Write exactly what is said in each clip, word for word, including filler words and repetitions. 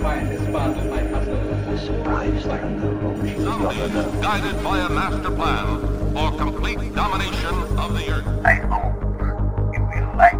find his father, my husband. Surprised I don't know. Zombies guided by a master plan for complete domination of the Earth. I hope you will like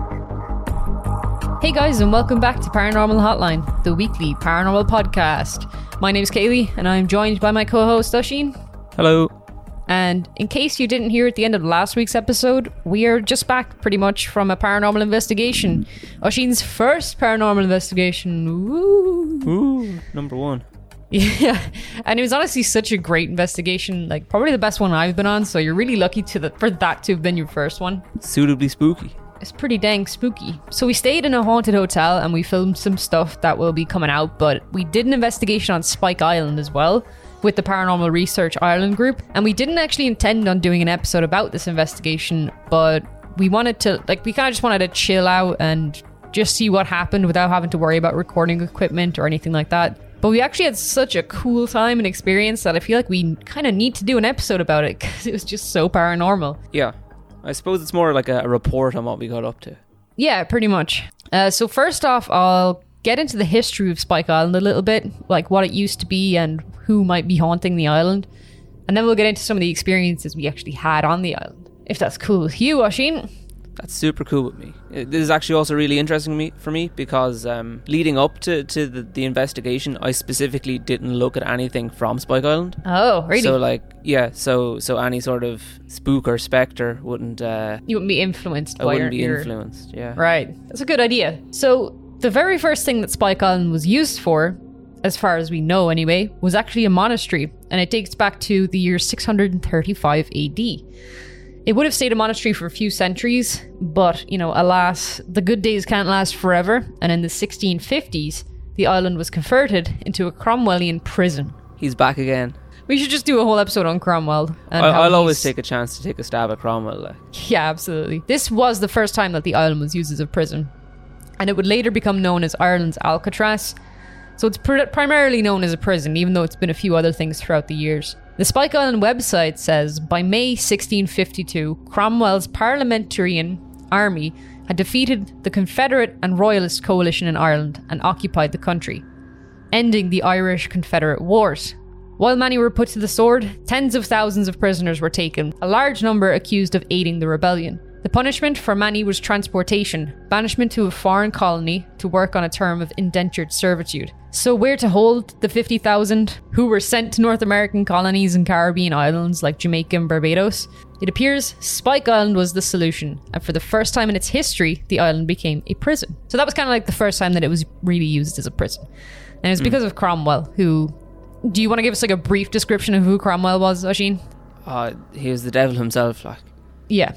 it. Hey guys, and welcome back to Paranormal Hotline, the weekly paranormal podcast. My name is Kaylee, and I'm joined by my co-host Oisín. Hello. And in case you didn't hear at the end of last week's episode, we are just back pretty much from a paranormal investigation. Oisín's first paranormal investigation. Woo! Ooh, number one. Yeah, and it was honestly such a great investigation, like probably the best one I've been on, so you're really lucky to the, for that to have been your first one. Suitably spooky. It's pretty dang spooky. So we stayed in a haunted hotel and we filmed some stuff that will be coming out, but we did an investigation on Spike Island as well with the Paranormal Research Ireland group, and we didn't actually intend on doing an episode about this investigation, but we wanted to, like, we kind of just wanted to chill out and just see what happened without having to worry about recording equipment or anything like that. But we actually had such a cool time and experience that I feel like we kind of need to do an episode about it because it was just so paranormal. Yeah. I suppose it's more like a, a report on what we got up to. Yeah, pretty much. Uh, so first off, I'll get into the history of Spike Island a little bit, like what it used to be and who might be haunting the island. And then we'll get into some of the experiences we actually had on the island. If that's cool with you, Oisín. That's super cool with me. It- This is actually also really interesting me, for me because um, leading up to, to the, the investigation, I specifically didn't look at anything from Spike Island. Oh, really? So like, yeah, so so any sort of spook or spectre wouldn't, uh, You wouldn't be influenced I by wouldn't be your... influenced, yeah. Right. That's a good idea. So the very first thing that Spike Island was used for, as far as we know anyway, was actually a monastery, and it dates back to the year six hundred thirty-five A D. It would have stayed a monastery for a few centuries, but, you know, alas, the good days can't last forever, and in the sixteen fifties, the island was converted into a Cromwellian prison. He's back again. We should just do a whole episode on Cromwell. And I, how I'll always he's- take a chance to take a stab at Cromwell. Like. Yeah, absolutely. This was the first time that the island was used as a prison, and it would later become known as Ireland's Alcatraz. So it's pr- primarily known as a prison, even though it's been a few other things throughout the years. The Spike Island website says, by May sixteen fifty-two, Cromwell's Parliamentarian army had defeated the Confederate and Royalist coalition in Ireland and occupied the country, ending the Irish Confederate Wars. While many were put to the sword, tens of thousands of prisoners were taken, a large number accused of aiding the rebellion. The punishment for many was transportation, banishment to a foreign colony to work on a term of indentured servitude. So where to hold the fifty thousand who were sent to North American colonies and Caribbean islands like Jamaica and Barbados? It appears Spike Island was the solution, and for the first time in its history, the island became a prison. So that was kind of like the first time that it was really used as a prison. And it was because of Cromwell, who... Do you want to give us like a brief description of who Cromwell was, Oisín? Uh, he was the devil himself, like. Yeah.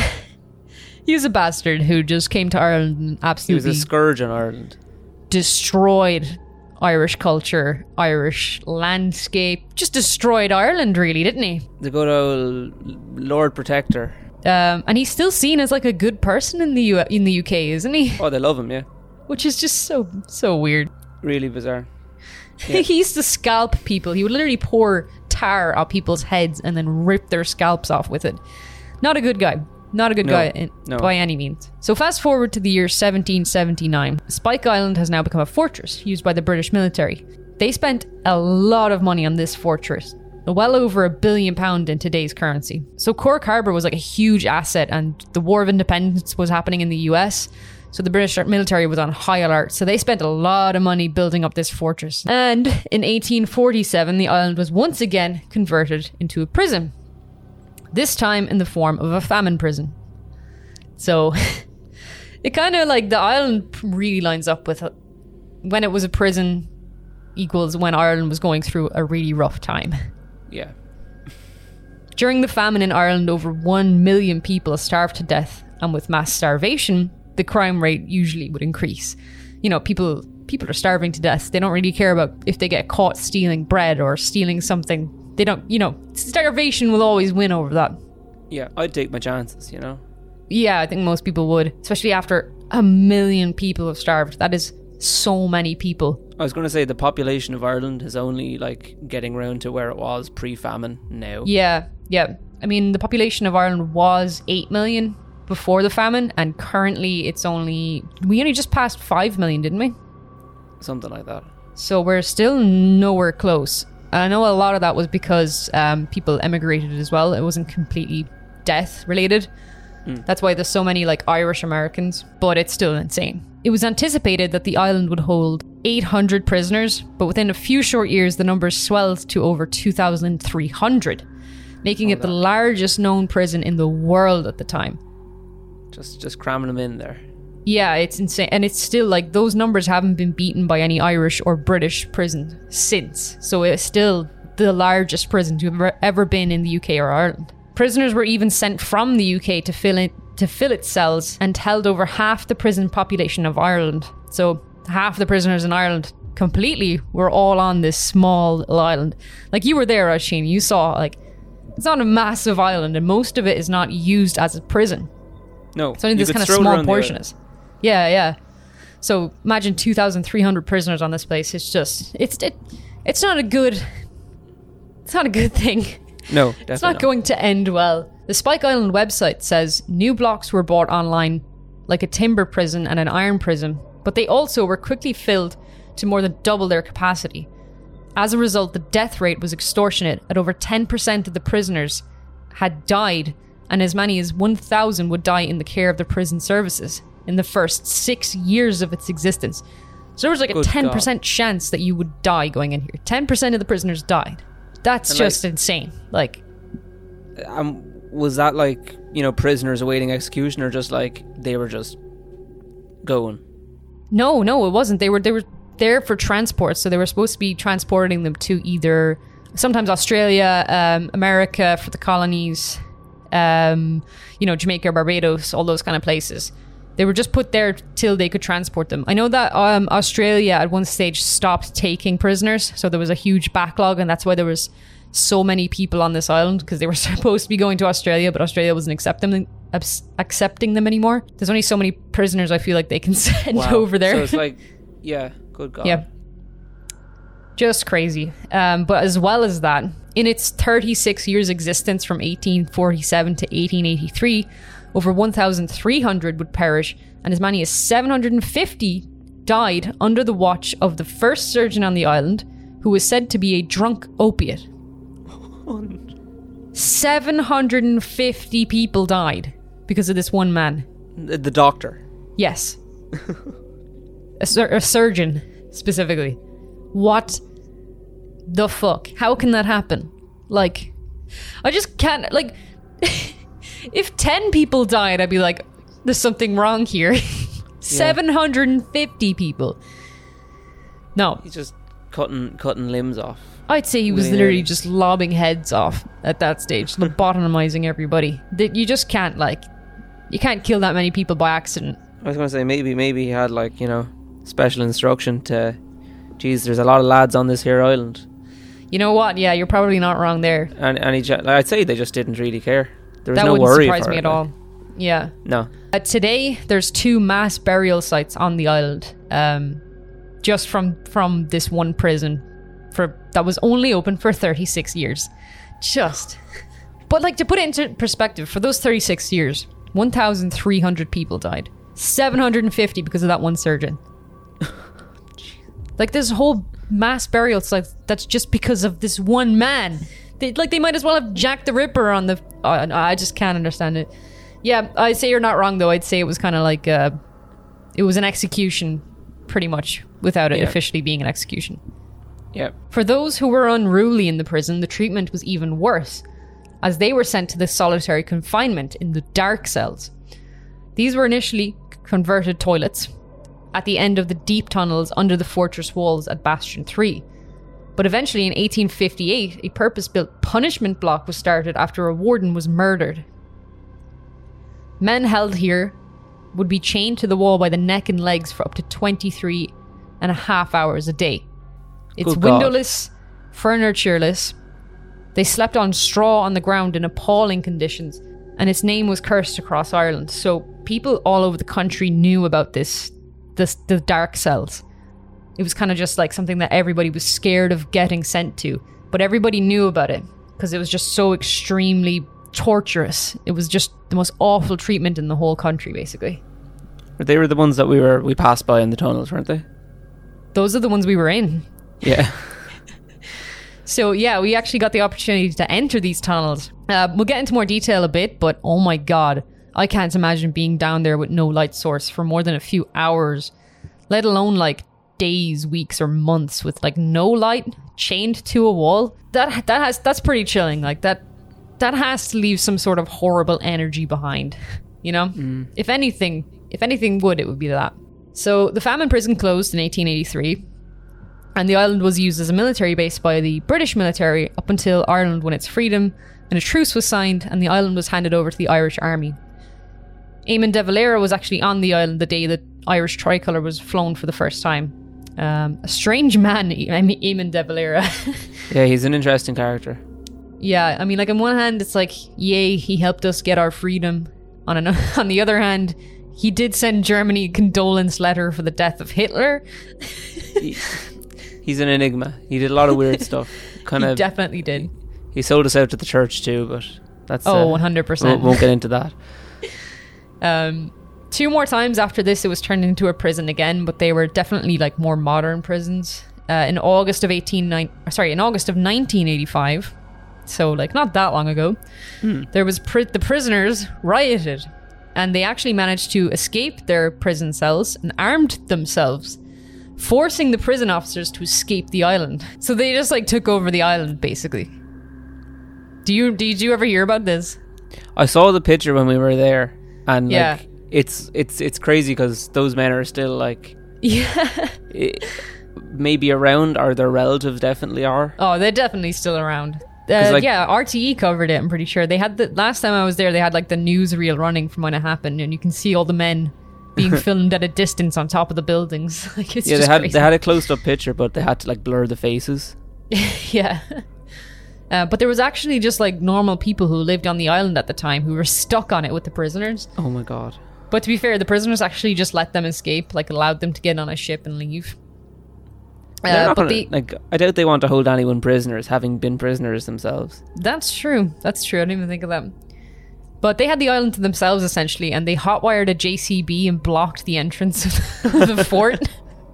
He was a bastard who just came to Ireland and He was absolutely a scourge on Ireland. destroyed Irish culture, Irish landscape, just destroyed Ireland, really, didn't he? The good old Lord Protector. Um, and he's still seen as like a good person in the U- in the U K, isn't he? Oh, they love him, yeah. Which is just so so weird. Really bizarre. He used to scalp people. He would literally pour tar on people's heads and then rip their scalps off with it. Not a good guy. Not a good No, guy in, no. by any means. So fast forward to the year seventeen seventy-nine. Spike Island has now become a fortress used by the British military. They spent a lot of money on this fortress. Well over a billion pound in today's currency. So Cork Harbour was like a huge asset, and the War of Independence was happening in the U S, so the British military was on high alert. So they spent a lot of money building up this fortress. And in eighteen forty-seven, the island was once again converted into a prison. This time in the form of a famine prison. So it kind of like the island really lines up with when it was a prison equals when Ireland was going through a really rough time. Yeah. During the famine in Ireland, over one million people starved to death, and with mass starvation, the crime rate usually would increase. You know, people people are starving to death. They don't really care about if they get caught stealing bread or stealing something. They don't, you know, starvation will always win over that. Yeah, I'd take my chances, you know? Yeah, I think most people would, especially after a million people have starved. That is so many people. I was going to say the population of Ireland is only like getting round to where it was pre-famine now. Yeah, yeah. I mean, the population of Ireland was eight million before the famine, and currently it's only... We only just passed five million, didn't we? Something like that. So we're still nowhere close. I know a lot of that was because um, people emigrated as well. It wasn't completely death related. Mm. That's why there's so many like Irish Americans, but it's still insane. It was anticipated that the island would hold eight hundred prisoners, but within a few short years, the numbers swelled to over two thousand three hundred, making oh, it the largest known prison in the world at the time. Just, just cramming them in there. Yeah, it's insane. And it's still like those numbers haven't been beaten by any Irish or British prison since. So it's still the largest prison to have ever been in the U K or Ireland. Prisoners were even sent from the U K to fill it, to fill its cells and held over half the prison population of Ireland. So half the prisoners in Ireland completely were all on this small island. Like you were there, Oisín, you saw like it's not a massive island and most of it is not used as a prison. No, it's only this kind of small portion is. Yeah, yeah. So imagine two thousand three hundred prisoners on this place. It's just, it's it, it's not a good, it's not a good thing. No, definitely it's not, not going to end well. The Spike Island website says new blocks were bought online, like a timber prison and an iron prison, but they also were quickly filled to more than double their capacity. As a result, the death rate was extortionate, at over ten percent of the prisoners had died, and as many as one thousand would die in the care of the prison services in the first six years of its existence. So there was like a Good ten percent God. chance that you would die going in here. ten percent of the prisoners died. That's and just like, insane. Like, um, was that like, you know, prisoners awaiting execution, or just like they were just going? No, no, it wasn't. They were they were there for transport, so they were supposed to be transporting them to either sometimes Australia, um, America for the colonies, um, you know, Jamaica, Barbados, all those kind of places. They were just put there till they could transport them. I know that um, Australia at one stage stopped taking prisoners, so there was a huge backlog, and that's why there was so many people on this island, because they were supposed to be going to Australia, but Australia wasn't accept them, accepting them anymore. There's only so many prisoners I feel like they can send wow. over there. So it's like, yeah, good God. Yeah. Just crazy. Um, but as well as that, in its thirty-six years existence from eighteen forty-seven to eighteen eighty-three, over one thousand three hundred would perish, and as many as seven hundred fifty died under the watch of the first surgeon on the island, who was said to be a drunk opiate. seven hundred fifty people died because of this one man. The doctor? Yes. a, sur- a surgeon, specifically. What the fuck? How can that happen? Like, I just can't, like... If ten people died, I'd be like, there's something wrong here. seven hundred fifty people. No. He's just cutting cutting limbs off. I'd say he was really literally just lobbing heads off at that stage, lobotomizing everybody. That you just can't, like, you can't kill that many people by accident. I was going to say, maybe maybe he had, like, you know, special instruction to, geez, there's a lot of lads on this here island. You know what? Yeah, you're probably not wrong there. And, and he, I'd say they just didn't really care. There was that no wouldn't worry surprise for me it, at like. all. Yeah. No. Uh, today, there's two mass burial sites on the island, um, just from from this one prison, for that was only open for thirty-six years. Just, but like to put it into perspective, for those thirty-six years, one thousand three hundred people died, seven hundred fifty because of that one surgeon. Like this whole mass burial site that's just because of this one man. They, like they might as well have Jack the Ripper on the... Uh, I just can't understand it. Yeah, I'd say you're not wrong though. I'd say it was kind of like... Uh, it was an execution, pretty much, without it yeah. officially being an execution. Yeah. For those who were unruly in the prison, the treatment was even worse, as they were sent to the solitary confinement in the dark cells. These were initially converted toilets at the end of the deep tunnels under the fortress walls at Bastion three. But eventually in eighteen fifty-eight, a purpose-built punishment block was started after a warden was murdered. Men held here would be chained to the wall by the neck and legs for up to twenty-three and a half hours a day. It's Good windowless, furnitureless. They slept on straw on the ground in appalling conditions, and its name was cursed across Ireland. So people all over the country knew about this, this the dark cells. It was kind of just like something that everybody was scared of getting sent to. But everybody knew about it because it was just so extremely torturous. It was just the most awful treatment in the whole country, basically. They were the ones that we were we passed by in the tunnels, weren't they? those are the ones we were in. Yeah. So yeah, we actually got the opportunity to enter these tunnels. Uh, we'll get into more detail a bit, but oh my god, I can't imagine being down there with no light source for more than a few hours, let alone like days, weeks, or months with like no light, chained to a wall. That that has that's pretty chilling. Like that that has to leave some sort of horrible energy behind. You know, mm. if anything, if anything would, it would be that. So the famine prison closed in eighteen eighty-three. And the island was used as a military base by the British military up until Ireland won its freedom and a truce was signed and the island was handed over to the Irish Army. Eamon de Valera was actually on the island the day that Irish tricolour was flown for the first time. Um, a strange man, I mean, Eamon de Valera. Yeah, he's an interesting character. Yeah, I mean, like on one hand, it's like, yay, he helped us get our freedom. On, an- on the other hand, he did send Germany a condolence letter for the death of Hitler. he- He's an enigma. He did a lot of weird stuff. Kind he of definitely did. He sold us out to the church too, but that's oh, uh, one hundred percent. Won't, won't get into that. um, two more times after this, it was turned into a prison again, but they were definitely like more modern prisons. Uh, in August of eighteen nine, sorry, in August of nineteen eighty-five, so like not that long ago, hmm. there was pri- the prisoners rioted, and they actually managed to escape their prison cells and armed themselves, forcing the prison officers to escape the island. So they just like took over the island basically. Do you did you ever hear about this? I saw the picture when we were there, and yeah. like it's it's it's crazy because those men are still like yeah it, maybe around, or their relatives definitely are. Oh, they're definitely still around. Uh, like, yeah, R T E covered it. I'm pretty sure they had the last time I was there. They had like the newsreel running from when it happened, and you can see all the men being filmed at a distance on top of the buildings. Like it's yeah, just they had crazy. they had a close up picture, but they had to like blur the faces. Yeah, uh, but there was actually just like normal people who lived on the island at the time who were stuck on it with the prisoners. Oh my god! But to be fair, the prisoners actually just let them escape, like allowed them to get on a ship and leave. Uh, but gonna, the, like, I doubt they want to hold anyone prisoners, having been prisoners themselves. That's true. That's true. I didn't even think of that. But they had the island to themselves, essentially, and they hotwired a J C B and blocked the entrance of the fort.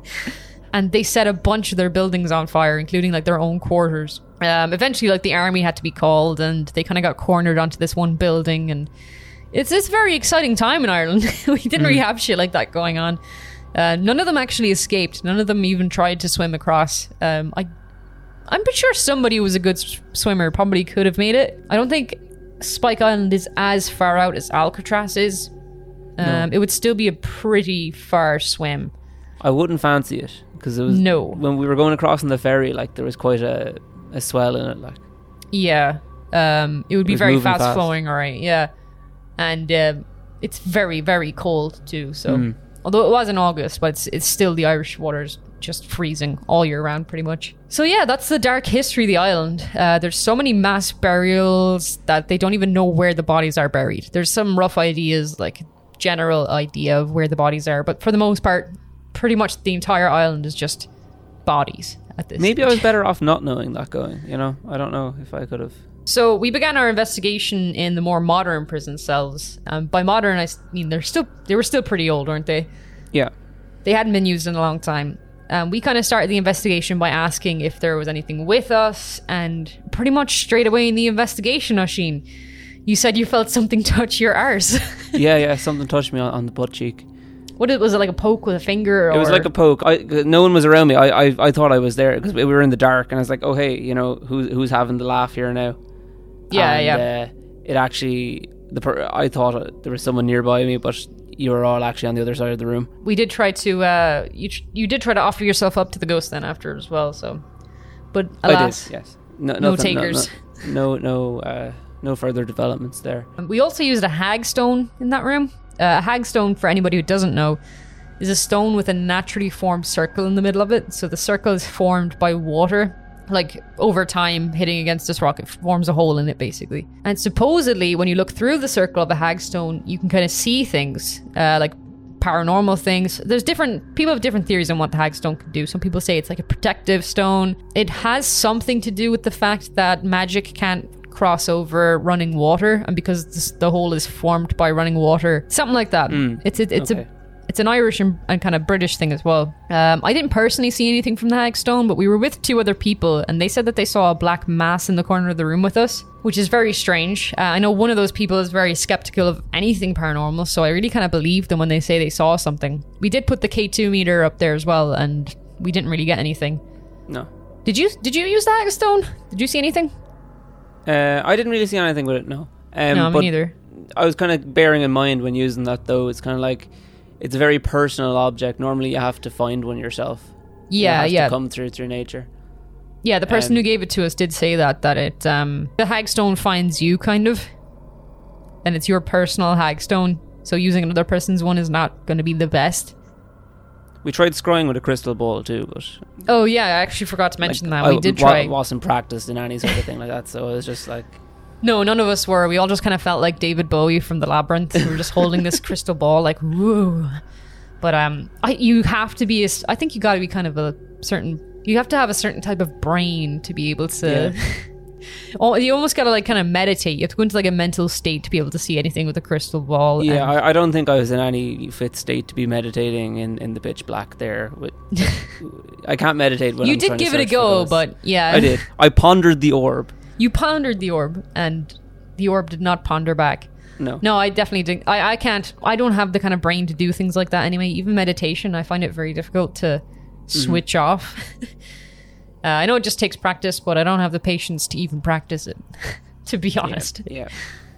And they set a bunch of their buildings on fire, including, like, their own quarters. Um, eventually, like, the army had to be called, and they kind of got cornered onto this one building. And it's this very exciting time in Ireland. We didn't mm. really have shit like that going on. Uh, none of them actually escaped. None of them even tried to swim across. Um, I, I'm pretty sure somebody who was a good s- swimmer probably could have made it. I don't think Spike Island is as far out as Alcatraz is. Um, no. It would still be a pretty far swim. I wouldn't fancy it because it was no. When we were going across on the ferry, like there was quite a, a swell in it. Like yeah, um, it would be it very fast, fast flowing. All right, yeah, and um, it's very very cold too. So. Mm. Although it was in August, but it's, it's still the Irish water's just freezing all year round, pretty much. So yeah, that's the dark history of the island. Uh, there's so many mass burials that they don't even know where the bodies are buried. There's some rough ideas, like general idea of where the bodies are, but for the most part, pretty much the entire island is just bodies at this Maybe stage. I was better off not knowing that going, you know? I don't know if I could have... So we began our investigation in the more modern prison cells. Um, by modern, I mean they're still they were still pretty old, weren't they? Yeah. They hadn't been used in a long time. Um, we kind of started the investigation by asking if there was anything with us, and pretty much straight away in the investigation, Oisín, you said you felt something touch your arse. yeah, yeah, something touched me on, on the butt cheek. What was it, like a poke with a finger? Or? It was like a poke. I, no one was around me. I, I, I thought I was there because we were in the dark, and I was like, oh hey, you know, who's who's having the laugh here now? Yeah, and, yeah. Uh, it actually, the per- I thought there was someone nearby me, but you were all actually on the other side of the room. We did try to, uh, you you did try to offer yourself up to the ghost then after as well. So, but alas, I did, yes, no, no nothing, takers. No, no, no, uh, no further developments there. We also used a hagstone in that room. Uh, a hagstone, for anybody who doesn't know, is a stone with a naturally formed circle in the middle of it. So the circle is formed by water. Like over time hitting against this rock, it forms a hole in it basically. And supposedly when you look through the circle of a hagstone, you can kind of see things uh, like paranormal things. There's different people have different theories on what the hagstone can do. Some people say it's like a protective stone. It has something to do with the fact that magic can't cross over running water, and because this, the hole is formed by running water, something like that. Mm, it's it, it's okay. a It's an Irish and, and kind of British thing as well. Um, I didn't personally see anything from the Hagstone, but we were with two other people, and they said that they saw a black mass in the corner of the room with us, which is very strange. Uh, I know one of those people is very skeptical of anything paranormal, so I really kind of believe them when they say they saw something. We did put the K two meter up there as well, and we didn't really get anything. No. Did you Did you use the Hagstone? Did you see anything? Uh, I didn't really see anything with it, no. Um, no, me but neither. I was kind of bearing in mind when using that, though, it's kind of like, it's a very personal object. Normally you have to find one yourself. Yeah, it has yeah. to come through through nature. Yeah, the person Um, who gave it to us did say that, that it, um, the Hagstone finds you, kind of. And it's your personal Hagstone, so using another person's one is not going to be the best. We tried scrying with a crystal ball too, but Oh yeah, I actually forgot to mention like, that. We I did wa- try. wasn't practiced in any sort of thing like that, so it was just like, No, none of us were. We all just kind of felt like David Bowie from The Labyrinth. We were just holding this crystal ball, like woo. But um, I you have to be. A, I think you got to be kind of a certain. You have to have a certain type of brain to be able to. Yeah. Oh, you almost got to like kind of meditate. You have to go into like a mental state to be able to see anything with a crystal ball. yeah, and- I, I don't think I was in any fit state to be meditating in, in the pitch black there. With, I can't meditate when you I'm did trying to give it a search for go, those. but yeah, I did. I pondered the orb. You pondered the orb, and the orb did not ponder back. No. No, I definitely didn't. I, I can't. I don't have the kind of brain to do things like that anyway. Even meditation, I find it very difficult to switch Mm-hmm. off. uh, I know it just takes practice, but I don't have the patience to even practice it, to be honest. Yeah.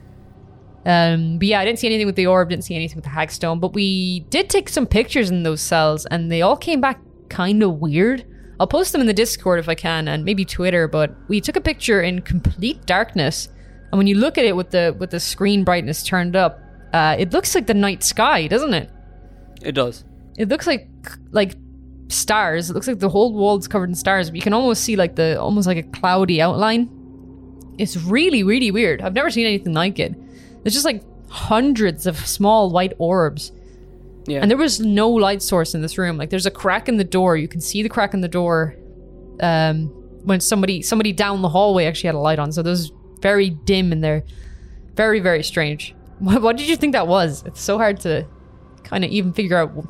Um, but yeah, I didn't see anything with the orb, didn't see anything with the Hagstone, but we did take some pictures in those cells, and they all came back kind of weird. I'll post them in the Discord if I can, and maybe Twitter, but we took a picture in complete darkness, and when you look at it with the with the screen brightness turned up, uh, it looks like the night sky, doesn't it? It does. It looks like like stars. It looks like the whole wall's covered in stars, but you can almost see like the almost like a cloudy outline. It's really, really weird. I've never seen anything like it. There's just like hundreds of small white orbs. Yeah. And there was no light source in this room. Like there's a crack in the door. You can see the crack in the door um, when somebody somebody down the hallway actually had a light on. So there's very dim in there. Very, very strange. What, what did you think that was? It's so hard to kind of even figure out.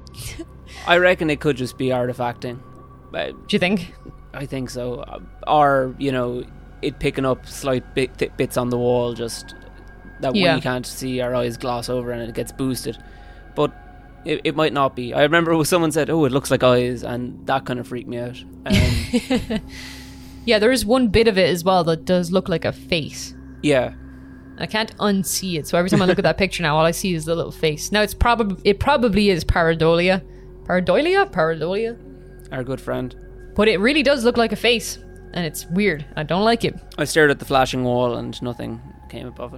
I reckon it could just be artifacting. But Do you think? I think so. Uh, Or, you know, it picking up slight bit, th- bits on the wall just that Yeah. we can't see, our eyes gloss over and it gets boosted. But it, it might not be. I remember someone said, oh, it looks like eyes, and that kind of freaked me out. Um, Yeah, there is one bit of it as well that does look like a face. yeah. I can't unsee it, so every time I look at that picture now, all I see is the little face. Now it's probably it probably is pareidolia, pareidolia, pareidolia, Our good friend. but it really does look like a face, and it's weird. I don't like it. I stared at the flashing wall and nothing came above it.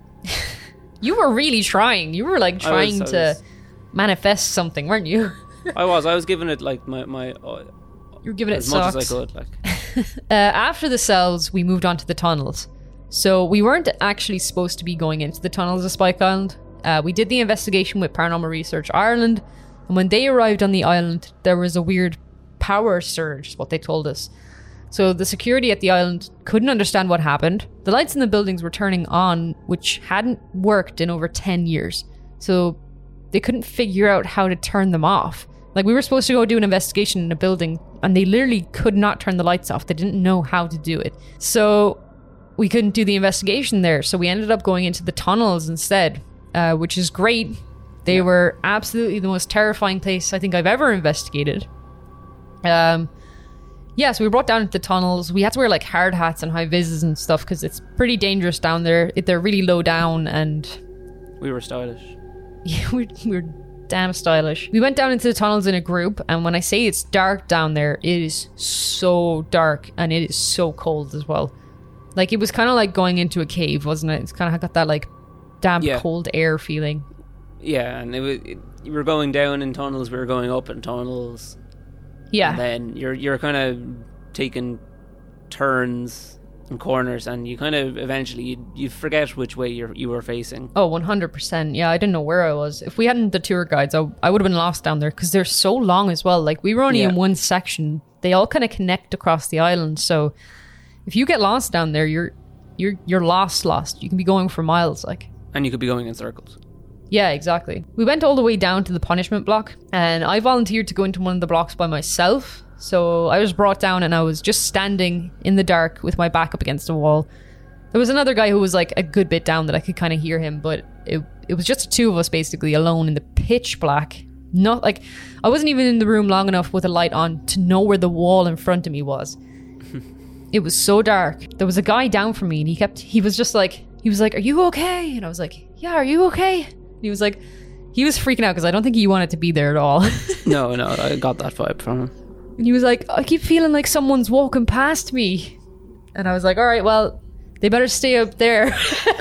You were really trying. You were like I was- trying I to was- manifest something, weren't you? I was. I was giving it like my, my uh, You were giving it as much socks. as I could. Like, Uh, after the cells, we moved on to the tunnels. So we weren't actually supposed to be going into the tunnels of Spike Island. Uh, we did the investigation with Paranormal Research Ireland, and when they arrived on the island, there was a weird power surge, is what they told us. So the security at the island couldn't understand what happened. The lights in the buildings were turning on, which hadn't worked in over ten years. So they couldn't figure out how to turn them off. Like, we were supposed to go do an investigation in a building, and they literally could not turn the lights off. They didn't know how to do it. So we couldn't do the investigation there. So we ended up going into the tunnels instead, uh, which is great. They Yeah. were absolutely the most terrifying place I think I've ever investigated. Um, yeah, so we brought down into the tunnels. We had to wear like hard hats and high vises and stuff because it's pretty dangerous down there. It, they're really low down, and we were stylish. yeah, we're, we're damn stylish. We went down into the tunnels in a group, and when I say it's dark down there, it is so dark, and it is so cold as well. Like, it was kind of like going into a cave, wasn't it? It's kind of got that like damp, Yeah. cold air feeling. Yeah, and it was. It, you were going down in tunnels. We were going up in tunnels. Yeah. And then you're you're kind of taking turns and corners, and you kind of eventually you, you forget which way you you were facing. Oh, one hundred percent. Yeah, I didn't know where I was. If we hadn't the tour guides, I, I would have been lost down there because they're so long as well. Like, we were only Yeah. in one section. They all kind of connect across the island. So if you get lost down there, you're you're you're lost, lost. You can be going for miles. Like, And you could be going in circles. Yeah, exactly. We went all the way down to the punishment block, and I volunteered to go into one of the blocks by myself. So I was brought down and I was just standing in the dark with my back up against a wall. There was another guy who was like a good bit down that I could kind of hear him, but it it was just the two of us basically alone in the pitch black. Not like I wasn't even in the room long enough with a light on to know where the wall in front of me was. It was so dark. There was a guy down from me and he kept he was just like he was like, "Are you okay?" And I was like, "Yeah, are you okay?" And he was like, he was freaking out because I don't think he wanted to be there at all. No, no, I got that vibe from him. And he was like, "I keep feeling like someone's walking past me." And I was like, "All right, well, they better stay up there."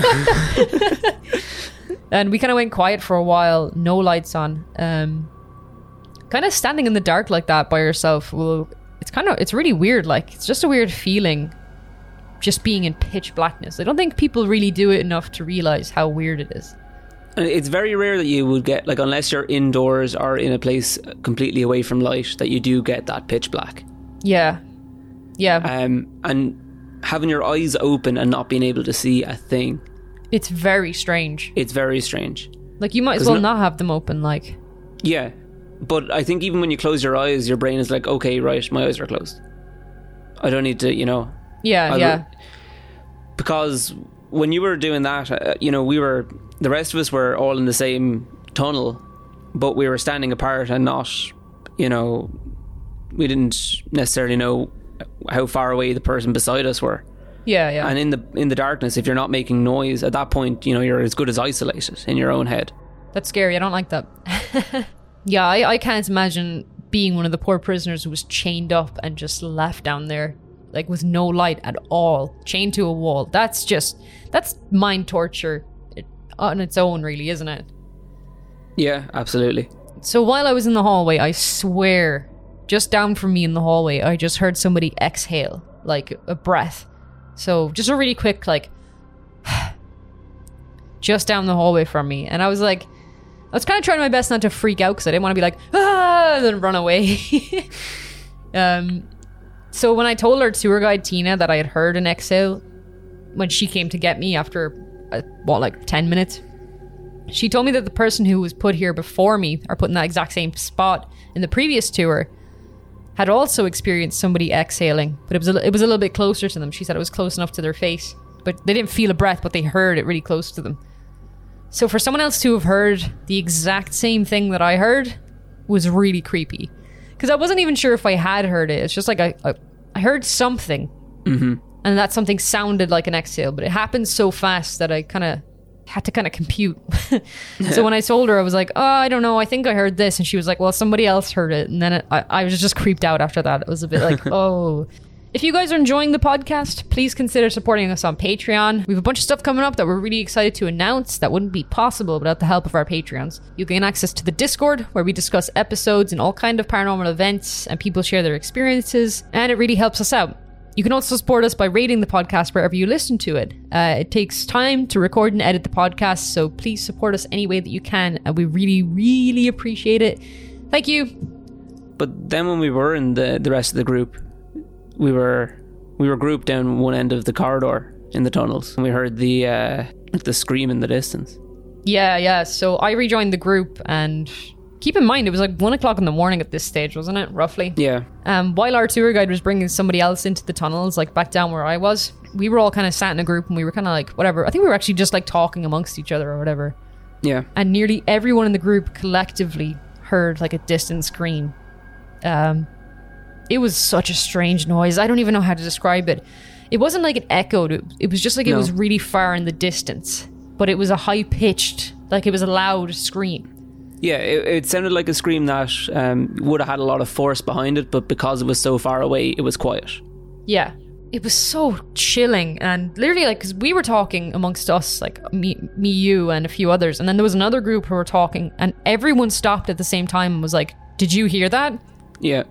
And we kind of went quiet for a while, no lights on. Um, kind of standing in the dark like that by yourself. Well, it's kind of, it's really weird. Like, it's just a weird feeling just being in pitch blackness. I don't think people really do it enough to realize how weird it is. And it's very rare that you would get, like, unless you're indoors or in a place completely away from light, that you do get that pitch black. Yeah. Yeah. Um, and having your eyes open and not being able to see a thing. It's very strange. It's very strange. Like, you might as 'Cause well no- not have them open, like. Yeah. But I think even when you close your eyes, your brain is like, okay, right, my eyes are closed. I don't need to, you know. Yeah, I yeah. re- because when you were doing that, uh, you know, we were, the rest of us were all in the same tunnel, but we were standing apart and not, you know, we didn't necessarily know how far away the person beside us were. Yeah, yeah. And in the in the darkness, if you're not making noise, at that point, you know, you're as good as isolated in your own head. That's scary. I don't like that. Yeah, I, I can't imagine being one of the poor prisoners who was chained up and just left down there, like with no light at all, chained to a wall. That's just, that's mind torture on its own, really, isn't it? Yeah, absolutely. So while I was in the hallway, I swear, just down from me in the hallway, I just heard somebody exhale, like a breath. So just a really quick, like, just down the hallway from me. And I was like, I was kind of trying my best not to freak out because I didn't want to be like, ah, and then run away. um, so when I told our tour guide, Tina, that I had heard an exhale when she came to get me after, uh, what, like ten minutes, she told me that the person who was put here before me, or put in that exact same spot in the previous tour, had also experienced somebody exhaling, but it was a, it was a little bit closer to them. She said it was close enough to their face, but they didn't feel a breath, but they heard it really close to them. So for someone else to have heard the exact same thing that I heard was really creepy, because I wasn't even sure if I had heard it. It's just like I I, I heard something, Mm-hmm. and that something sounded like an exhale, but it happened so fast that I kind of had to kind of compute. So when I told her, I was like, oh, I don't know, I think I heard this. And she was like, well, somebody else heard it. And then it, I, I was just creeped out after that. It was a bit like, oh. If you guys are enjoying the podcast, please consider supporting us on Patreon. We have a bunch of stuff coming up that we're really excited to announce that wouldn't be possible without the help of our Patreons. You gain access to the Discord, where we discuss episodes and all kind of paranormal events, and people share their experiences, and it really helps us out. You can also support us by rating the podcast wherever you listen to it. Uh, it takes time to record and edit the podcast, so please support us any way that you can, and we really, really appreciate it. Thank you. But then when we were in the, the rest of the group, we were we were grouped down one end of the corridor in the tunnels, and we heard the uh, the scream in the distance. Yeah, yeah. So I rejoined the group, and keep in mind, it was like one o'clock in the morning at this stage, wasn't it? Roughly. Yeah. Um, while our tour guide was bringing somebody else into the tunnels, like back down where I was, we were all kind of sat in a group, and we were kind of like, whatever. I think we were actually just like talking amongst each other or whatever. Yeah. And nearly everyone in the group collectively heard like a distant scream. Um, it was such a strange noise. I don't even know how to describe it. It wasn't like it echoed. It, it was just like it No. was really far in the distance, but it was a high pitched, like it was a loud scream. Yeah, it, it sounded like a scream that um, would have had a lot of force behind it, but because it was so far away, it was quiet. Yeah. It was so chilling, and literally like, because we were talking amongst us, like me, me, you, and a few others, and then there was another group who were talking, and everyone stopped at the same time and was like, did you hear that? Yeah.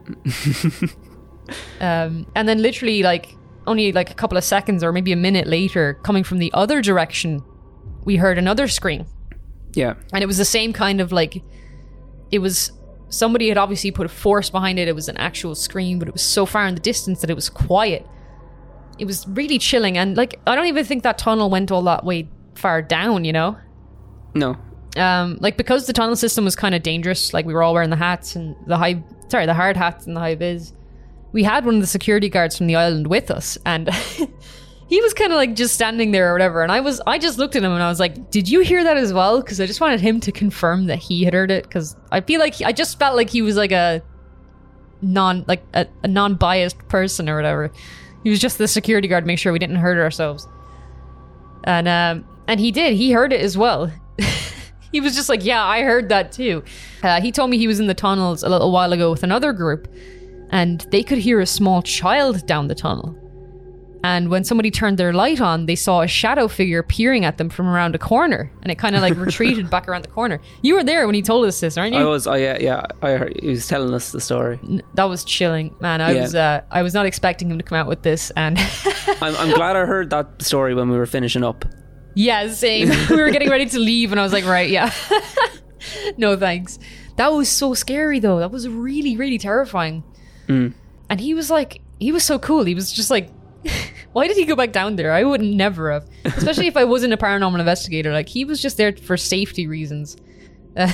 Um, and then literally like only like a couple of seconds or maybe a minute later, coming from the other direction, we heard another scream. Yeah. And it was the same kind of like, it was, somebody had obviously put a force behind it. It was an actual scream, but it was so far in the distance that it was quiet. It was really chilling. And like, I don't even think that tunnel went all that way far down, you know? No. Um, like because the tunnel system was kind of dangerous, like we were all wearing the hats and the high, sorry, the hard hats and the high vis. We had one of the security guards from the island with us, and he was kind of like just standing there or whatever. And I was, I just looked at him and I was like, "Did you hear that as well?" Because I just wanted him to confirm that he had heard it. Because I feel like he, I just felt like he was like a non, like a, a non-biased person or whatever. He was just the security guard, make sure we didn't hurt ourselves. And um, and he did. He heard it as well. He was just like, "Yeah, I heard that too." Uh, he told me he was in the tunnels a little while ago with another group, and they could hear a small child down the tunnel. And when somebody turned their light on, they saw a shadow figure peering at them from around a corner, and it kind of like retreated back around the corner. You were there when he told us this, aren't you? I was. Oh yeah, yeah. I heard he was telling us the story. That was chilling, man. I Yeah. was, uh, I was not expecting him to come out with this, and I'm, I'm glad I heard that story when we were finishing up. yeah, same. We were getting ready to leave, and I was like, right, yeah, no thanks. That was so scary, though. That was really, really terrifying. Mm. And he was like, he was so cool. He was just like, why did he go back down there? I would never have, especially if I wasn't a paranormal investigator. Like, he was just there for safety reasons. Uh,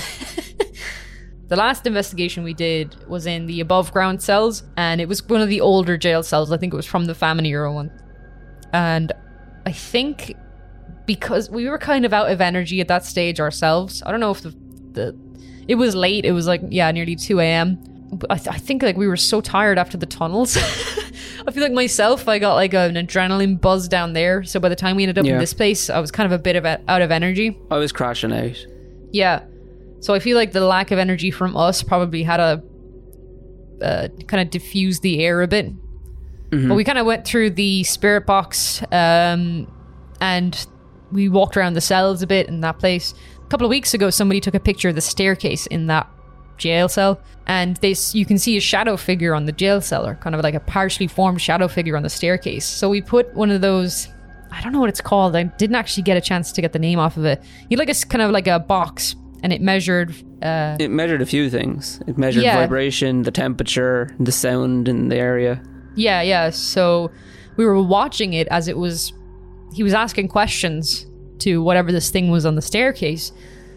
the last investigation we did was in the above ground cells, and it was one of the older jail cells. I think it was from the famine era one. And I think because we were kind of out of energy at that stage ourselves, I don't know if the, the it was late. It was like, yeah, nearly two a.m. I, th- I think like we were so tired after the tunnels. I feel like myself, I got like an adrenaline buzz down there. So by the time we ended up Yeah. in this place, I was kind of a bit of a, out of energy. I was crashing out. Yeah. So I feel like the lack of energy from us probably had a uh, kind of diffuse the air a bit. Mm-hmm. But we kind of went through the spirit box um, and we walked around the cells a bit in that place. A couple of weeks ago, somebody took a picture of the staircase in that jail cell, and they you can see a shadow figure on the jail cell, or kind of like a partially formed shadow figure on the staircase. So we put one of those, I don't know what it's called, I didn't actually get a chance to get the name off of it. You like a s- kind of like a box, and it measured uh It measured a few things. It measured Yeah. vibration, the temperature, the sound in the area. yeah yeah so we were watching it as it was, he was asking questions to whatever this thing was on the staircase,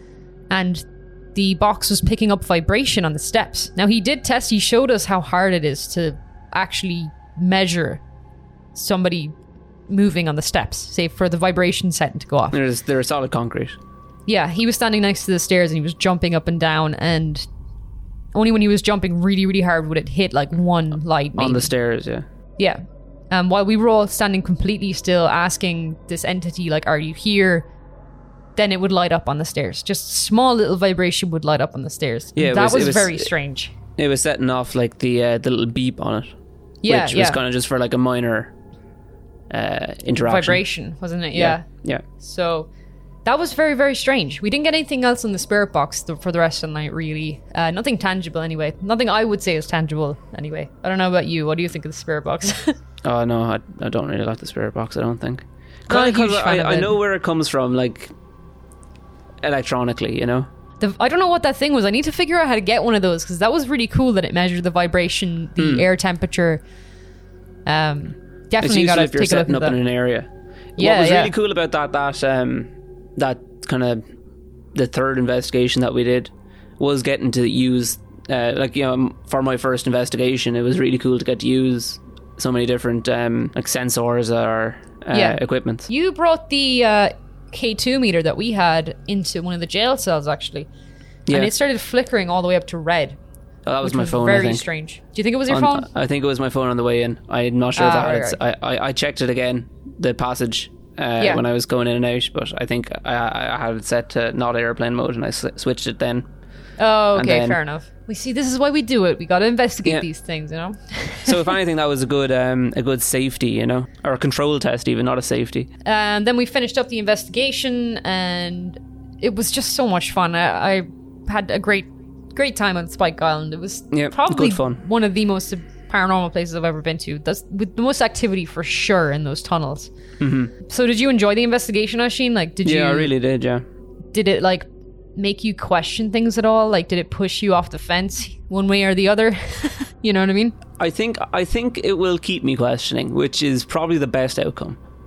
and the box was picking up vibration on the steps. Now he did test, he showed us how hard it is to actually measure somebody moving on the steps, say for the vibration setting to go off. There's they're solid concrete. Yeah, he was standing next to the stairs and he was jumping up and down, and only when he was jumping really, really hard would it hit like one light. On maybe. the stairs, yeah. Yeah. Um, while we were all standing completely still asking this entity, like, are you here? Then it would light up on the stairs. Just small little vibration would light up on the stairs. Yeah, it that was- was, it was- very strange. It was setting off like the uh, the little beep on it. Yeah, Which yeah. was kind of just for like a minor uh, interaction. Vibration, wasn't it? Yeah. Yeah. So that was very, very strange. We didn't get anything else in the spirit box th- for the rest of the night, really. Uh, nothing tangible, anyway. Nothing I would say is tangible, anyway. I don't know about you. What do you think of the spirit box? Oh no, I, I don't really like the spirit box. I don't think. Not a Kind of huge fan I, of I it. know where it comes from, like electronically, you know. The, I don't know what that thing was. I need to figure out how to get one of those, because that was really cool that it measured the vibration, the Hmm. air temperature. Um, It's definitely useful got to if you're take a look setting at up that. in an area. Yeah, what was yeah. really cool about that that um that kind of the third investigation that we did was getting to use uh, like you know for my first investigation, it was really cool to get to use so many different um like sensors or uh, Yeah. equipment. You brought the uh, K two meter that we had into one of the jail cells, actually, Yeah. and it started flickering all the way up to red. Oh, that was which my was phone. I Very think. strange. Do you think it was your On- phone? I think it was my phone on the way in. I'm not sure if Ah, I had right, it. I, I I checked it again, the passage. Uh, Yeah. when I was going in and out, but I think I, I had it set to not airplane mode, and I sw- switched it then. Oh, and okay, then- fair enough. We see. This is why we do it. We got to investigate Yeah. these things, you know. So if anything, that was a good um, a good safety, you know, or a control test, even not a safety. And then we finished up the investigation, and it was just so much fun. I, I had a great, great time on Spike Island. It was Yeah, probably good fun. one of the most paranormal places I've ever been to. That's with the most activity for sure in those tunnels. Mm-hmm. So, did you enjoy the investigation, Asheen? Like, did Yeah, you? I really did. Yeah. Did it like make you question things at all? Like, did it push you off the fence one way or the other? You know what I mean? I think I think it will keep me questioning, which is probably the best outcome.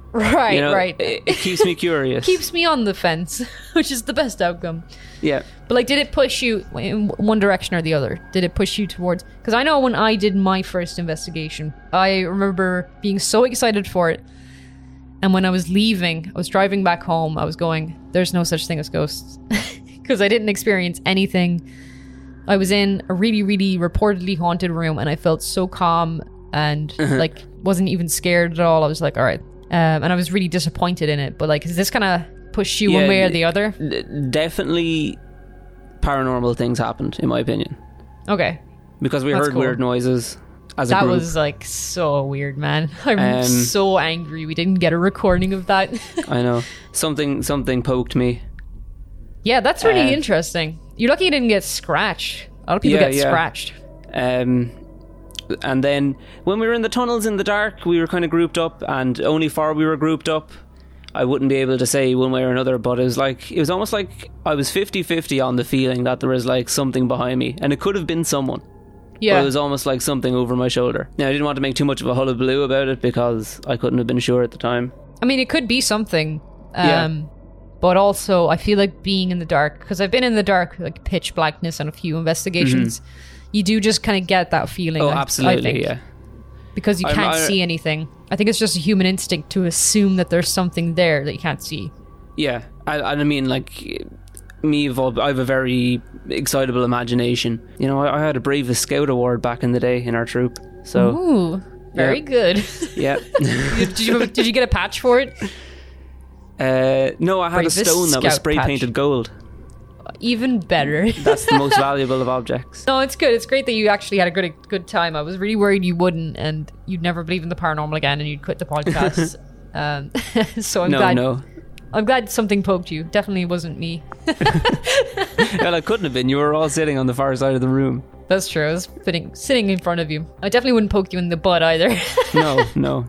Right, You know, right. It, it keeps me curious. Keeps me on the fence, which is the best outcome. Yeah. But like, did it push you in one direction or the other? Did it push you towards? Because I know when I did my first investigation, I remember being so excited for it. And when I was leaving, I was driving back home, I was going, there's no such thing as ghosts. Because I didn't experience anything. I was in a really, really reportedly haunted room and I felt so calm and like wasn't even scared at all. I was like, all right. Um, and I was really disappointed in it. But like, does this kind of push you Yeah, one way or the other? D- definitely paranormal things happened, in my opinion. Okay. Because we That's heard cool. weird noises as a That group. was like so weird, man. I'm Um, so angry we didn't get a recording of that. I know. Something something poked me. Yeah, that's really Uh, interesting. You're lucky you didn't get scratched. A lot of people Yeah, get yeah. scratched. Um, and then when we were in the tunnels in the dark, we were kind of grouped up, and only four we were grouped up. I wouldn't be able to say one way or another, but it was like, it was almost like I was fifty-fifty on the feeling that there was like something behind me, and it could have been someone. Yeah. But it was almost like something over my shoulder. Now, I didn't want to make too much of a hullabaloo about it because I couldn't have been sure at the time. I mean, it could be something. Um, Yeah. But also, I feel like being in the dark, because I've been in the dark, like pitch blackness on a few investigations, you do just kind of get that feeling. Mm-hmm. Oh, I- I absolutely, think, yeah. Because you I'm- can't I- see anything. I think it's just a human instinct to assume that there's something there that you can't see. Yeah, and I, I mean, like, me, I've al- I have a very excitable imagination. You know, I, I had a Bravest Scout award back in the day in our troop. So, Ooh, very yeah. good. yeah. did, you, did you get a patch for it? uh, no, I had Bravest a stone that was Scout spray patch. painted gold. Even better. That's the most valuable of objects. No, it's good. It's great that you actually had a good good time. I was really worried you wouldn't, and you'd never believe in the paranormal again, and you'd quit the podcast. um, so I'm No, glad. no. I'm glad something poked you. Definitely wasn't me. Well, I couldn't have been. You were all sitting on the far side of the room. That's true. I was sitting sitting in front of you. I definitely wouldn't poke you in the butt either. No, no.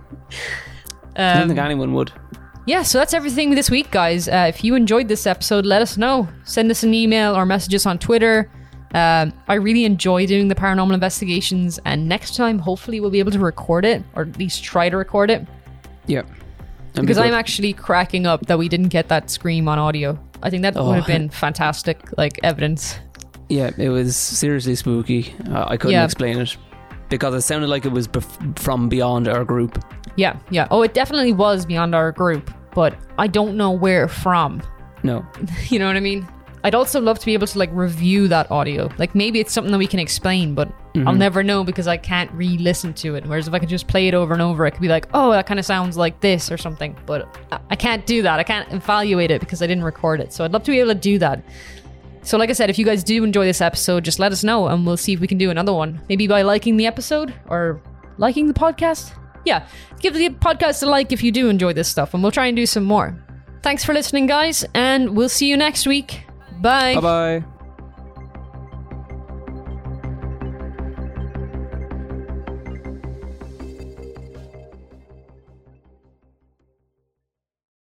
I don't um, think anyone would. yeah, so that's everything this week, guys. Uh, if you enjoyed this episode, let us know. Send us an email or message us on Twitter. Um, I really enjoy doing the paranormal investigations, and next time, hopefully, we'll be able to record it, or at least try to record it. Yeah. That'd be Because good. I'm actually cracking up that we didn't get that scream on audio. I think that Oh. would have been fantastic, like, evidence. Yeah, it was seriously spooky. Uh, I couldn't Yeah. explain it. Because it sounded like it was bef- from beyond our group. Yeah, yeah. Oh, it definitely was beyond our group, but I don't know where from. No. You know what I mean? I'd also love to be able to, like, review that audio. Like, maybe it's something that we can explain, but I'll never know because I can't re-listen to it. Whereas if I could just play it over and over, I could be like, oh, that kind of sounds like this or something. But I- I can't do that. I can't evaluate it because I didn't record it. So I'd love to be able to do that. So like I said, if you guys do enjoy this episode, just let us know and we'll see if we can do another one. Maybe by liking the episode or liking the podcast. Yeah, give the podcast a like if you do enjoy this stuff and we'll try and do some more. Thanks for listening, guys, and we'll see you next week. Bye. Bye bye.